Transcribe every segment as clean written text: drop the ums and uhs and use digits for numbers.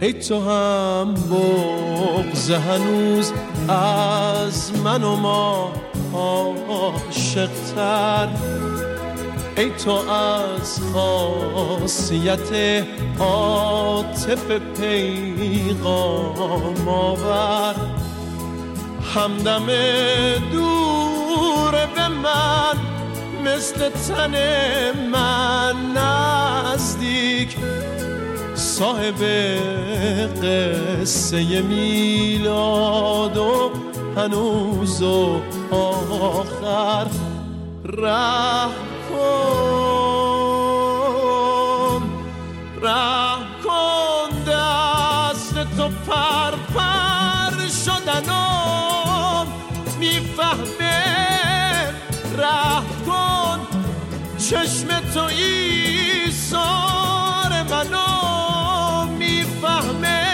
ای تو هم بغض هنوز از من و ما عاشق‌تر، ای تو از خاصیت عاطف پیغام آور، همدم دور به من مثل تن من نزدیک، صاحب قصه میلاد و هنوز و آخر، رحم کن دست تو پر پر شدنم میفهمه، رحم کن چشم تو ایثار منو میفهمه.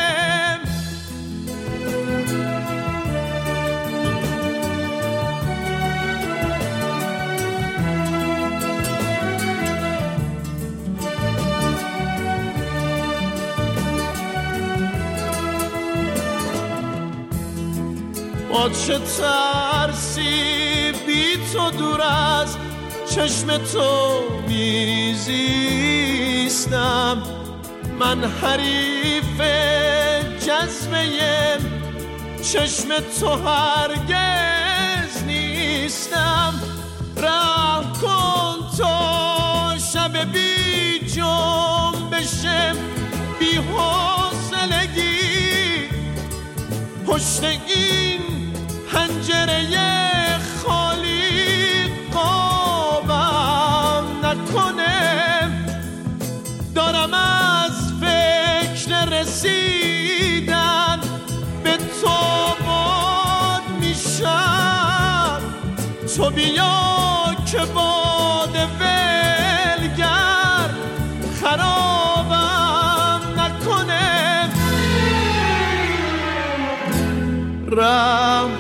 با چه ترسی بی تو دور از چشم تو میزیستم، من حریف جذبه چشم تو هرگز نیستم، رحم کن تا شب بی جنبش بی حوصلگی پشت این پنجره خالی قابم نکنه، دارم از فکر رسیدن به تو باد میشم، تو بیا که باد ولگر خرابم نکنه، رحم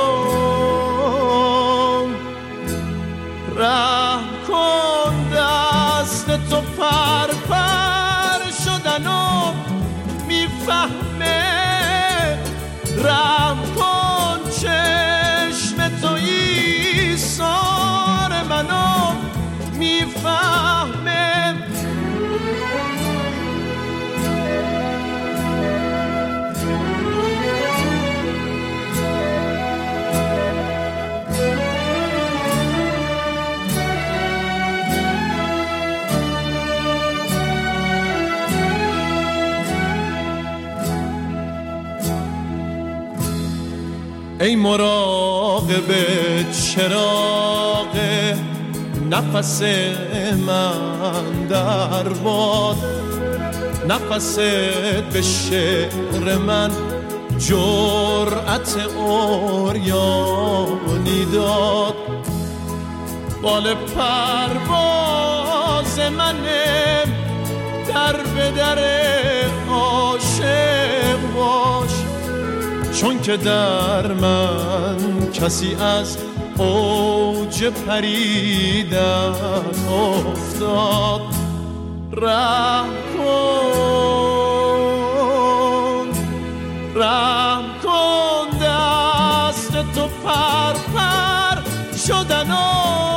کن دست تو پر پر شدنو میفهمه، رحم کن چشم تو ایثار منو میفهمه. ای مراقب چراغ نفس من در باد، نفست به شعر من جرأت عریانی داد، بال پرواز منه در به در عاشق باش، چون که در من کسی از اوج پریدن افتاد، رحم کن دست تو پر پر شدن